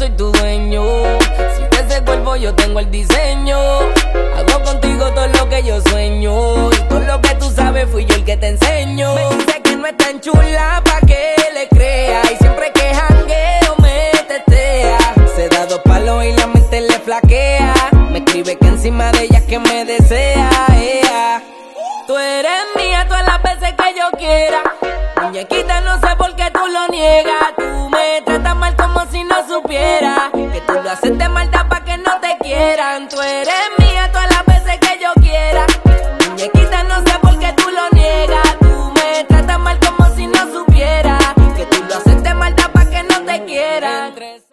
soy tu dueño. Si de ese cuerpo yo tengo el diseño. Hago contigo todo lo que yo sueño. Y todo lo que tú sabes fui yo el que te enseño. Me dice que no es tan chula pa' que le crea. Y siempre que jangueo me tetea. Se da dos palos y la mente le flaquea. Me escribe que encima de ella es que me desea. Tú eres mía todas las veces que yo quiera. Muñequita, no sé por qué tú lo niegas. Tú me tratas mal como si no supiera que tú lo haces de maldad pa' que no te quieran. Tú eres